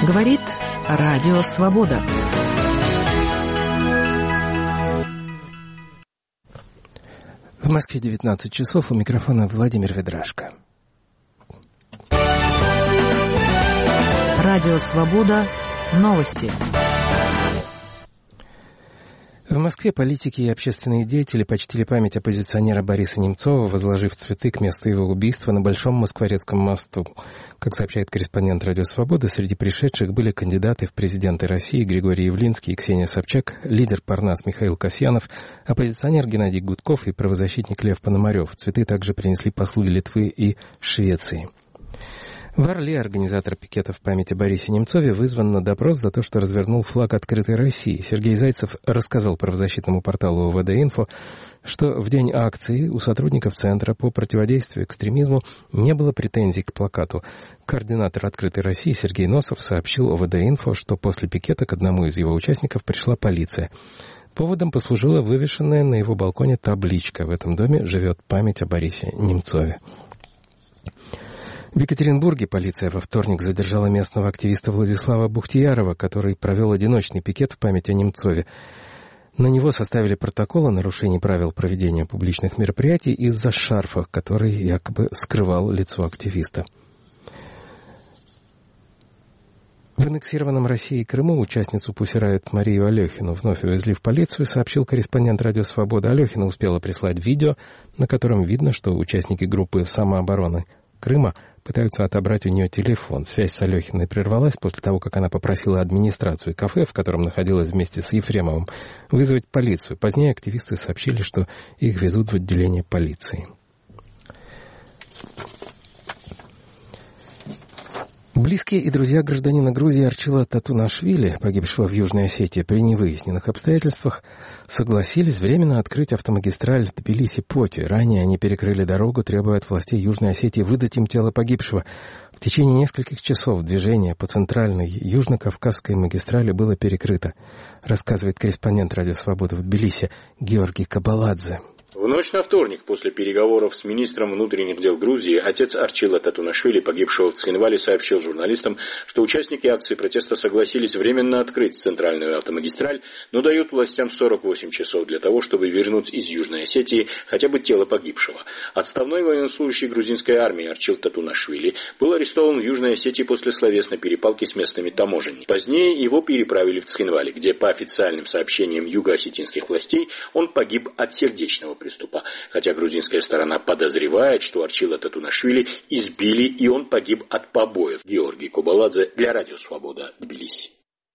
Говорит Радио Свобода. В Москве 19 часов, у микрофона Владимир Ведрашко. Радио Свобода. Новости. В Москве политики и общественные деятели почтили память оппозиционера Бориса Немцова, возложив цветы к месту его убийства на Большом Москворецком мосту. Как сообщает корреспондент Радио Свобода, среди пришедших были кандидаты в президенты России Григорий Явлинский и Ксения Собчак, лидер Парнас Михаил Касьянов, оппозиционер Геннадий Гудков и правозащитник Лев Пономарев. Цветы также принесли послы Литвы и Швеции. В Орле организатор пикета в память о Борисе Немцове вызван на допрос за то, что развернул флаг открытой России. Сергей Зайцев рассказал правозащитному порталу ОВД-Инфо, что в день акции у сотрудников Центра по противодействию экстремизму не было претензий к плакату. Координатор «Открытой России» Сергей Носов сообщил ОВД-Инфо, что после пикета к одному из его участников пришла полиция. Поводом послужила вывешенная на его балконе табличка: «В этом доме живет память о Борисе Немцове». В Екатеринбурге полиция во вторник задержала местного активиста Владислава Бухтиярова, который провел одиночный пикет в память о Немцове. На него составили протокол о нарушении правил проведения публичных мероприятий из-за шарфа, который якобы скрывал лицо активиста. В аннексированном Россией Крыму участницу Pussy Riot Марию Алехину вновь увезли в полицию, сообщил корреспондент Радио Свобода. Алехина успела прислать видео, на котором видно, что участники группы самообороны Крыма пытаются отобрать у нее телефон. Связь с Алехиной прервалась после того, как она попросила администрацию кафе, в котором находилась вместе с Ефремовым, вызвать полицию. Позднее активисты сообщили, что их везут в отделение полиции. Близкие и друзья гражданина Грузии Арчила Татунашвили, погибшего в Южной Осетии, при невыясненных обстоятельствах согласились временно открыть автомагистраль Тбилиси-Поти. Ранее они перекрыли дорогу, требуя от властей Южной Осетии выдать им тело погибшего. В течение нескольких часов движение по центральной южно-кавказской магистрали было перекрыто, рассказывает корреспондент Радио Свобода в Тбилиси Георгий Кабаладзе. В ночь на вторник, после переговоров с министром внутренних дел Грузии, отец Арчила Татунашвили, погибшего в Цхинвале, сообщил журналистам, что участники акции протеста согласились временно открыть центральную автомагистраль, но дают властям 48 часов для того, чтобы вернуть из Южной Осетии хотя бы тело погибшего. Отставной военнослужащий грузинской армии Арчил Татунашвили был арестован в Южной Осетии после словесной перепалки с местными таможенниками. Позднее его переправили в Цхинвале, где, по официальным сообщениям юго-осетинских властей, он погиб от сердечного приступа, хотя грузинская сторона подозревает, что Арчила Татунашвили избили и он погиб от побоев. Георгий Кабаладзе для Радио Свобода, Тбилиси.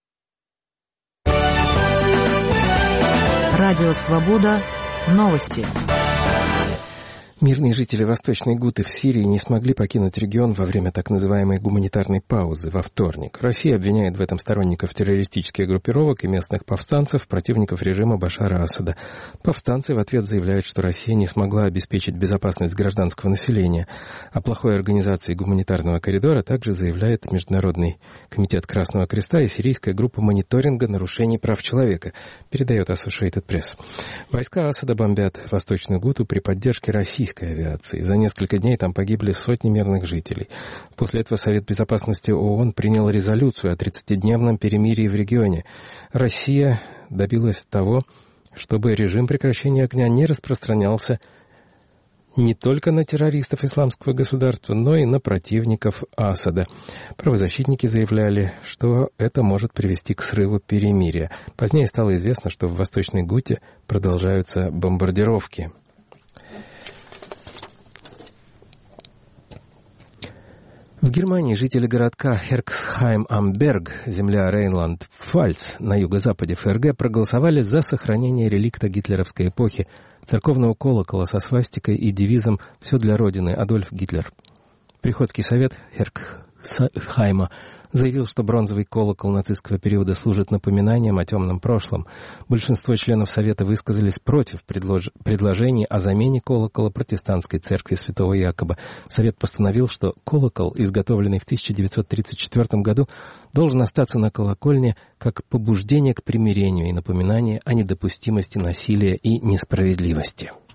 Радио Свобода. Новости. Мирные жители Восточной Гуты в Сирии не смогли покинуть регион во время так называемой гуманитарной паузы во вторник. Россия обвиняет в этом сторонников террористических группировок и местных повстанцев, противников режима Башара Асада. Повстанцы в ответ заявляют, что Россия не смогла обеспечить безопасность гражданского населения. О плохой организации гуманитарного коридора также заявляет Международный комитет Красного Креста и сирийская группа мониторинга нарушений прав человека, передает Associated Press. Войска Асада бомбят Восточную Гуту при поддержке российской авиации. За несколько дней там погибли сотни мирных жителей. После этого Совет Безопасности ООН принял резолюцию о 30-дневном перемирии в регионе. Россия добилась того, чтобы режим прекращения огня не распространялся не только на террористов исламского государства, но и на противников Асада. Правозащитники заявляли, что это может привести к срыву перемирия. Позднее стало известно, что в Восточной Гуте продолжаются бомбардировки. В Германии жители городка Херксхайм-Амберг, земля Рейнланд-Пфальц на юго-западе ФРГ, проголосовали за сохранение реликта гитлеровской эпохи, церковного колокола со свастикой и девизом «Все для Родины. Адольф Гитлер». Приходский совет Херксхайма заявил, что бронзовый колокол нацистского периода служит напоминанием о темном прошлом. Большинство членов Совета высказались против предложений о замене колокола протестантской церкви Святого Якоба. Совет постановил, что колокол, изготовленный в 1934 году, должен остаться на колокольне как побуждение к примирению и напоминание о недопустимости насилия и несправедливости.